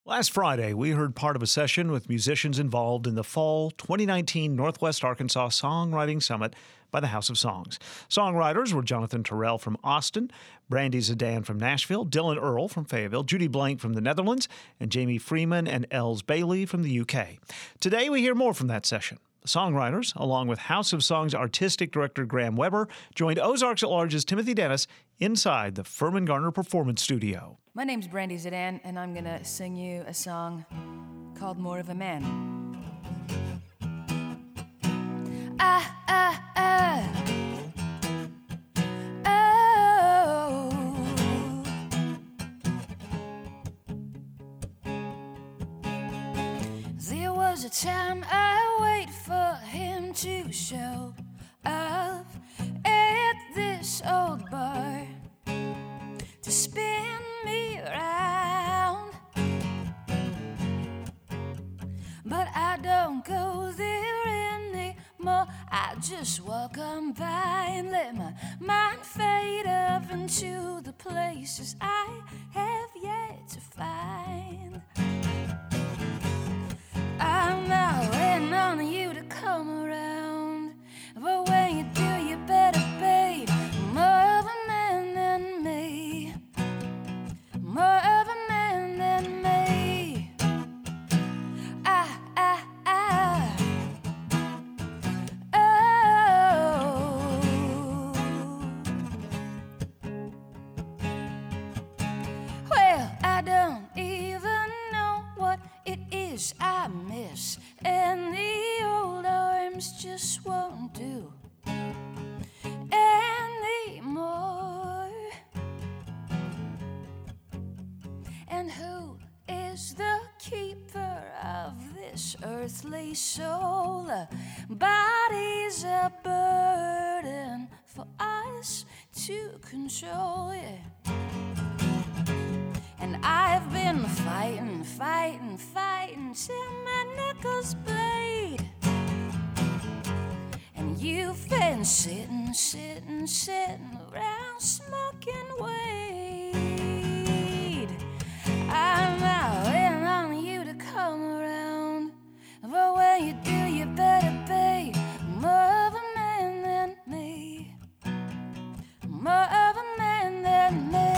Last Friday, we heard part of a session with musicians involved in the Fall 2019 Northwest Arkansas Songwriting Summit by the House of Songs. Songwriters were Jonathan Terrell from Austin, Brandy Zidane from Nashville, Dylan Earl from Fayetteville, Judy Blank from the Netherlands, and Jamie Freeman and Els Bailey from the UK. Today, we hear more from that session. The songwriters, along with House of Songs artistic director Graham Weber, joined Ozarks at Large's Timothy Dennis inside the Furman Garner Performance Studio. My name's Brandy Zidane, and I'm going to sing you a song called More of a Man. There was a time I waited for him to show up at this old bar to spin me around, but I don't go there anymore. I just walk on by and let my mind fade up into the places I have yet to find. I'm not waiting on you to come around, but when you do, you better be more of a man than me. More of a man than me. Oh. Well, I don't even know what it is I miss, and the old arms just won't do anymore. And who is the keeper of this earthly soul? A body's a burden for us to control, yeah. And I've been fighting till my knuckles bleed. And you've been sitting around smoking weed. I'm not waiting on you to come around, but when you do, you better be more of a man than me. More of a man than me.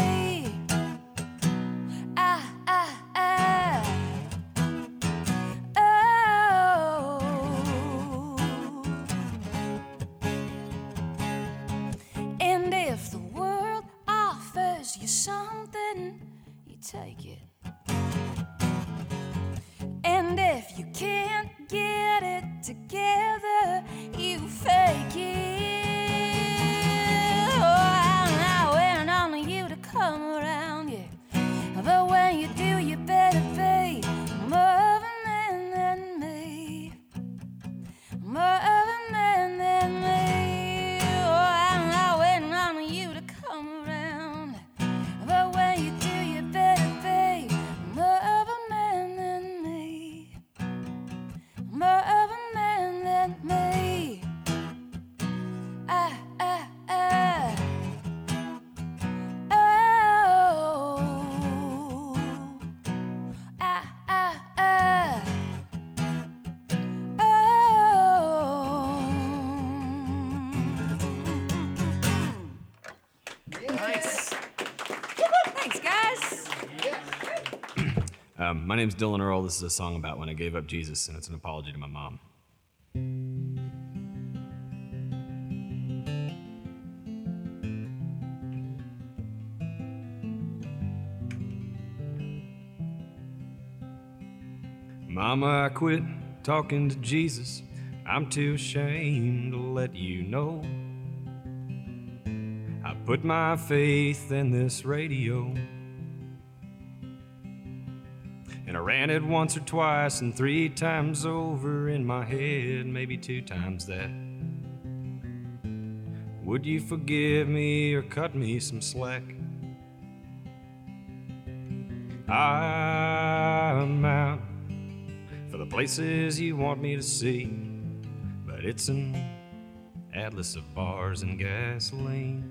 Oh. And if the world offers you something, you take it. And if you can't get it together, you fake it. Oh, I'm not waiting on you to come around, yeah. But when you do, you better be more of a man than me. More of a man than me. Oh, I'm not waiting on you to come around. But when you do, you better be more of a man than me. More of a man than me. Thanks, guys. My name's Dylan Earl. This is a song about when I gave up Jesus, and it's an apology to my mom. Mama, I quit talking to Jesus. I'm too ashamed to let you know. I put my faith in this radio, and I ran it once or twice and 3 times over in my head, maybe 2 times that. Would you forgive me or cut me some slack? I'm out for the places you want me to see, but it's an atlas of bars and gasoline.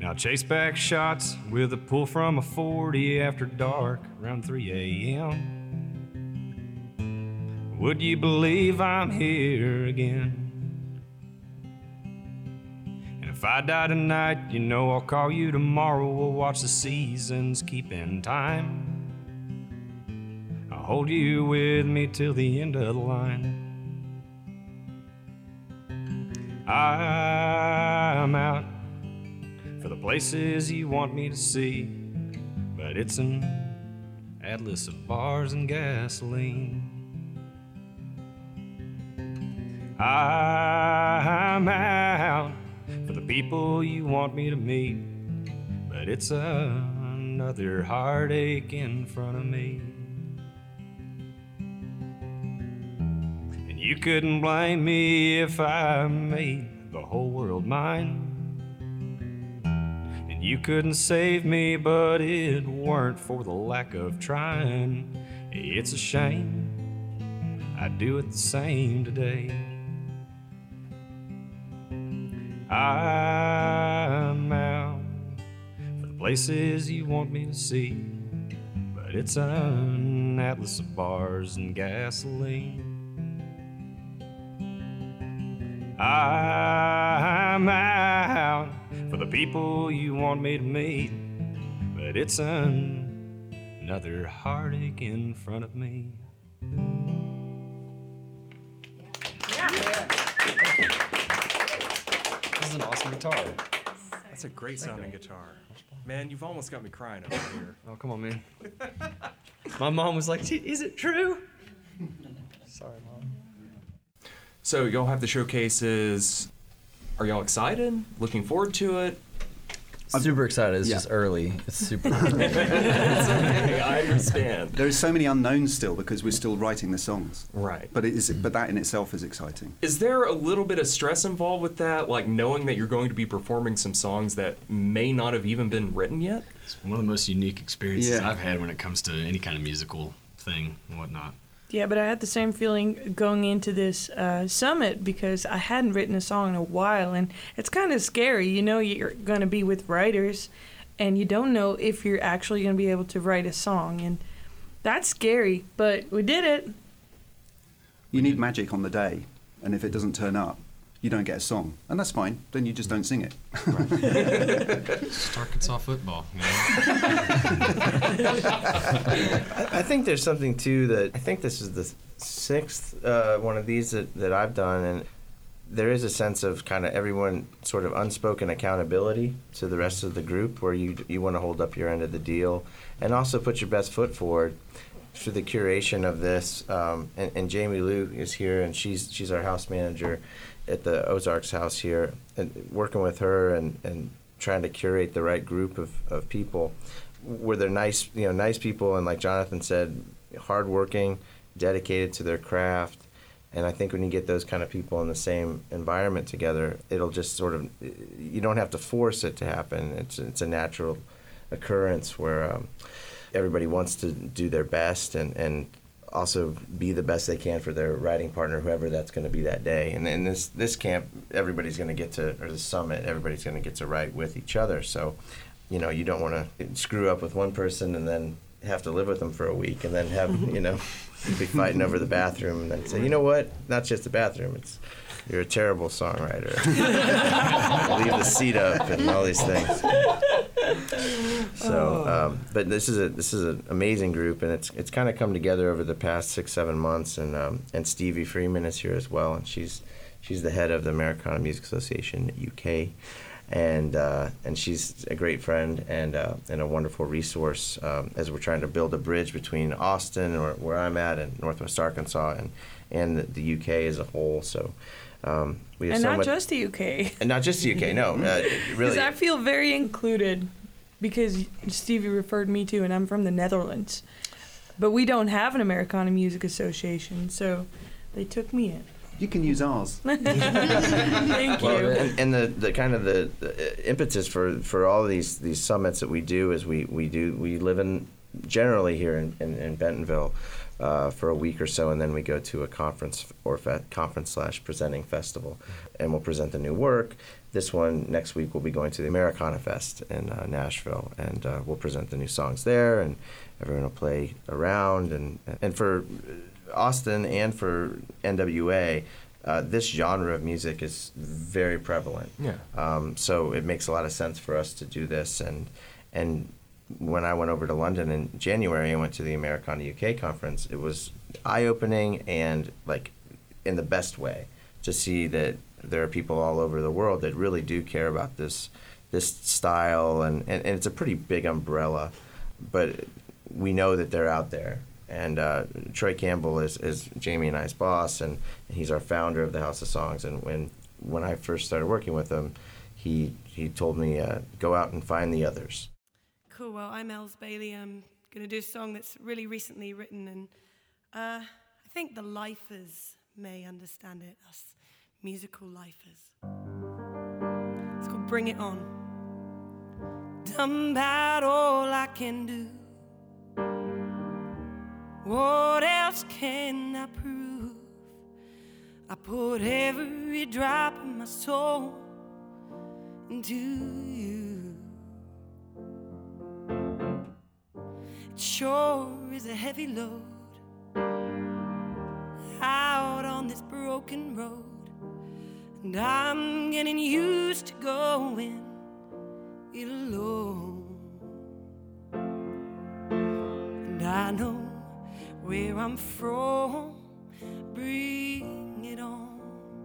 Now chase back shots with a pull from a 40 after dark around 3 a.m. Would you believe I'm here again? And if I die tonight, you know I'll call you tomorrow. We'll watch the seasons keep in time. I'll hold you with me till the end of the line. I'm out for the places you want me to see, but it's an atlas of bars and gasoline. I'm out for the people you want me to meet, but it's another heartache in front of me. And you couldn't blame me if I made the whole world mine. You couldn't save me, but it weren't for the lack of trying. It's a shame I'd do it the same today. I'm out for the places you want me to see, but it's an atlas of bars and gasoline. I'm out for the people you want me to meet, but it's another heartache in front of me. This is an awesome guitar. That's a great sounding guitar. Man, you've almost got me crying over here. Oh, come on, man. My mom was like, is it true? Sorry, Mom. So y'all have the showcases. Are y'all excited? Looking forward to it? I'm super excited. It's just early. It's super early. It's okay, I understand. There's so many unknowns still because we're still writing the songs. Right. But that in itself is exciting. Is there a little bit of stress involved with that? Like knowing that you're going to be performing some songs that may not have even been written yet? It's one of the most unique experiences I've had when it comes to any kind of musical thing and whatnot. Yeah, but I had the same feeling going into this summit because I hadn't written a song in a while, and it's kind of scary. You know you're going to be with writers, and you don't know if you're actually going to be able to write a song, and that's scary, but we did it. You need magic on the day, and if it doesn't turn up, you don't get a song, and that's fine. Then you just don't sing it. It's Arkansas football, you know? I think there's something too that I think this is the sixth one of these that I've done, and there is a sense of kind of everyone sort of unspoken accountability to the rest of the group, where you want to hold up your end of the deal and also put your best foot forward for the curation of this. And Jamie Lou is here, and she's our house manager at the Ozarks house here, and working with her and trying to curate the right group of people where they're nice people, and like Jonathan said, hardworking, dedicated to their craft. And I think when you get those kind of people in the same environment together, it'll just sort of, you don't have to force it to happen. It's a natural occurrence where everybody wants to do their best and also be the best they can for their writing partner, whoever that's going to be that day. And in this camp, everybody's going to get to, or the summit, everybody's going to get to write with each other. So, you know, you don't want to screw up with one person and then have to live with them for a week and then have, you know, be fighting over the bathroom and then say, you know what, not just the bathroom, it's you're a terrible songwriter. Leave the seat up and all these things. So, but this is an amazing group, and it's kind of come together over the past 6-7 months. And Stevie Freeman is here as well, and she's the head of the Americana Music Association UK, and she's a great friend and a wonderful resource as we're trying to build a bridge between Austin, or where I'm at, and Northwest Arkansas, and the UK as a whole. So. We have and not just the UK. And not just the UK, no. Really. Because I feel very included because Stevie referred me to, and I'm from the Netherlands. But we don't have an Americana Music Association, so they took me in. You can use ours. Thank you. Well, and the kind of the impetus for all of these summits that we do is we live in generally here in Bentonville for a week or so, and then we go to a conference or conference/presenting festival, and we'll present the new work. This one next week we'll be going to the Americana Fest in Nashville, and we'll present the new songs there, and everyone will play around. And for Austin and for NWA, this genre of music is very prevalent. Yeah. So it makes a lot of sense for us to do this. And when I went over to London in January and went to the Americana UK conference, it was eye-opening and like in the best way to see that there are people all over the world that really do care about this style, and it's a pretty big umbrella, but we know that they're out there. And Troy Campbell is Jamie and I's boss, and he's our founder of the House of Songs. And when I first started working with him, he told me, go out and find the others. Cool. Well, I'm Els Bailey. I'm going to do a song that's really recently written, and I think the lifers may understand it, us musical lifers. It's called Bring It On. Done about all I can do. What else can I prove? I put every drop of my soul into you. It sure is a heavy load out on this broken road, and I'm getting used to going it alone. And I know where I'm from, bring it on.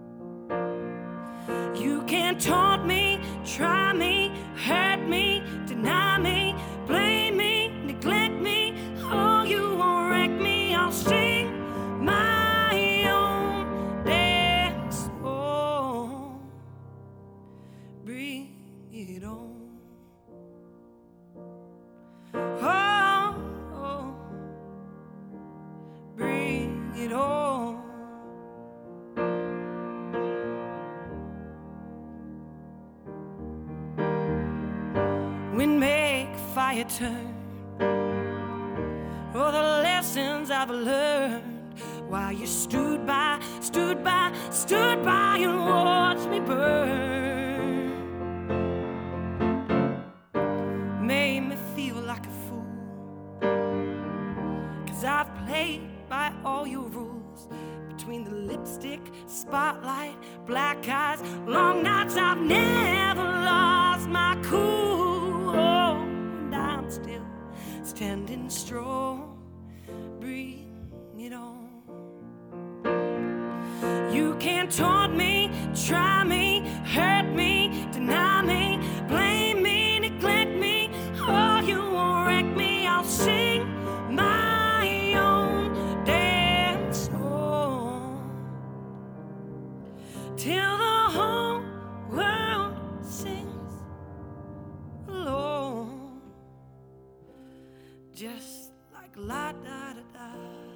You can't taunt me, try me, hurt me, deny me, blame me, neglect me. Oh, you won't wreck me. I'll sing my own damn song. Bring it on. Bring it on. Wind make fire turn. Oh, the lessons I've learned while you stood by and watched me burn. Made me feel like a fool, 'cause I've played by all your rules. Between the lipstick, spotlight, black eyes, long nights, I've never lost my cool. Oh, and I'm still standing strong. Bring it on. You can't taunt me, try me, hurt me, deny me, blame me, neglect me. Oh, you won't wreck me. I'll sing my own damn song till the whole world sings along, just like la da da da.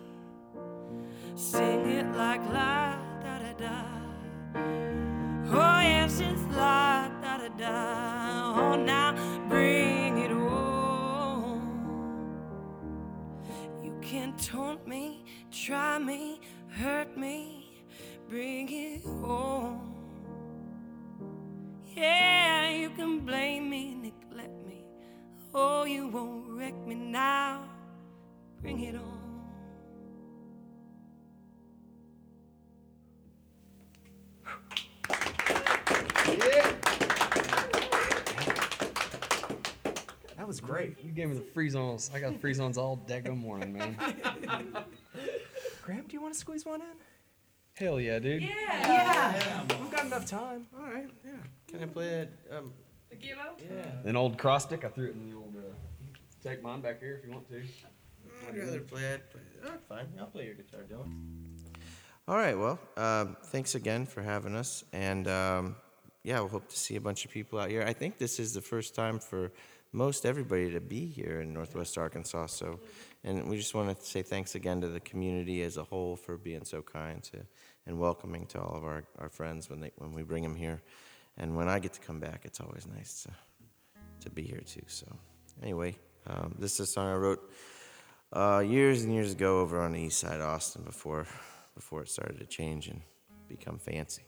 Sing it like la da da da. Oh yes, it's la da da da. Oh, now bring it on. You can't taunt me, try me, hurt me, bring it on. Yeah, you can blame me, neglect me. Oh, you won't wreck me now. Bring it on. That was great. You gave me the freeze-ons. I got freeze-ons all daggone morning, man. Graham, do you want to squeeze one in? Hell yeah, dude. Yeah. We've got enough time. All right, yeah. Can I play it? The Gillo? Yeah. An old cross stick, I threw it in the old. Take mine back here if you want to. I'd rather play it. Oh, fine. I'll play your guitar, Dylan. All right. Well, thanks again for having us, and yeah, we'll hope to see a bunch of people out here. I think this is the first time for most everybody to be here in Northwest Arkansas. So, and we just want to say thanks again to the community as a whole for being so kind to and welcoming to all of our friends when we bring them here. And when I get to come back, it's always nice to be here too. So, anyway, This is a song I wrote years and years ago over on the east side of Austin before it started to change and become fancy.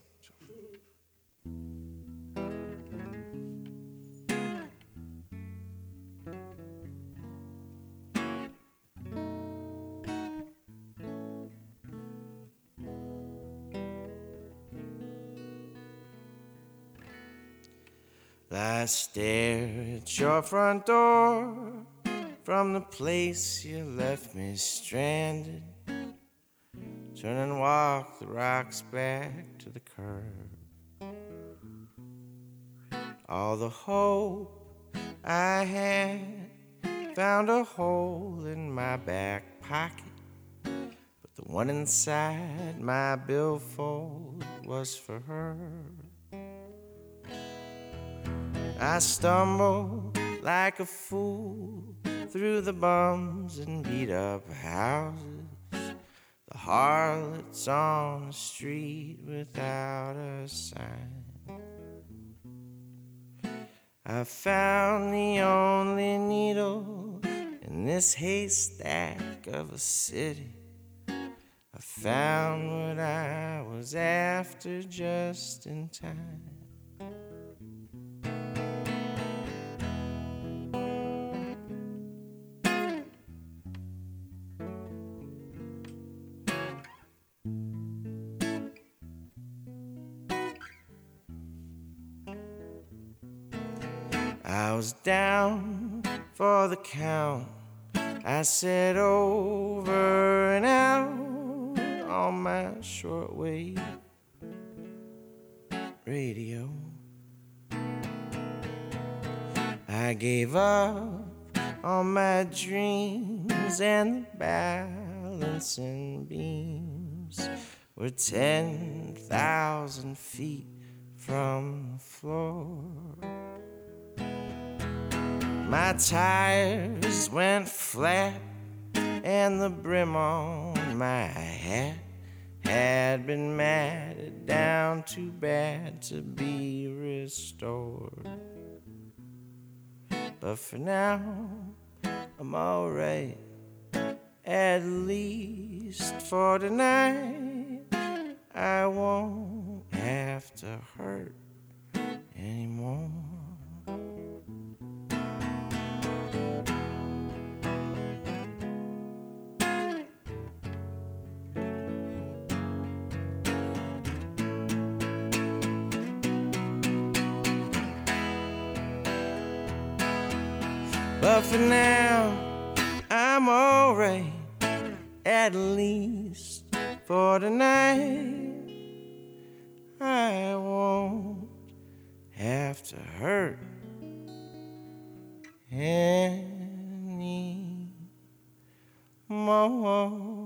I stare at your front door from the place you left me stranded. Turn and walk the rocks back to the curb. All the hope I had found a hole in my back pocket, but the one inside my billfold was for her. I stumbled like a fool through the bums and beat up houses, the harlots on the street without a sign. I found the only needle in this haystack of a city. I found what I was after just in time. I was down for the count. I said over and out on my shortwave radio. I gave up on my dreams, and the balancing beams were 10,000 feet from the floor. My tires went flat, and the brim on my hat had been matted down too bad to be restored. But for now, I'm alright, at least for tonight. I won't have to hurt anymore. But for now, I'm alright, at least for tonight. I won't have to hurt anymore.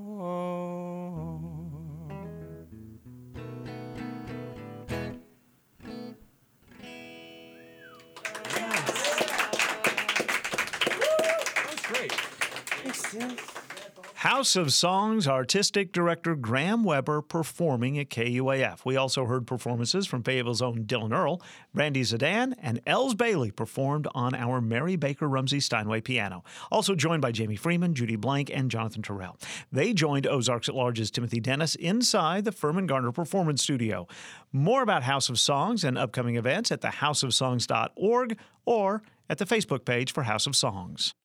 House of Songs artistic director Graham Weber performing at KUAF. We also heard performances from Fayetteville's own Dylan Earle, Brandy Zadan, and Els Bailey performed on our Mary Baker Rumsey Steinway piano. Also joined by Jamie Freeman, Judy Blank, and Jonathan Terrell. They joined Ozarks at Large's Timothy Dennis inside the Furman Garner Performance Studio. More about House of Songs and upcoming events at thehouseofsongs.org or at the Facebook page for House of Songs.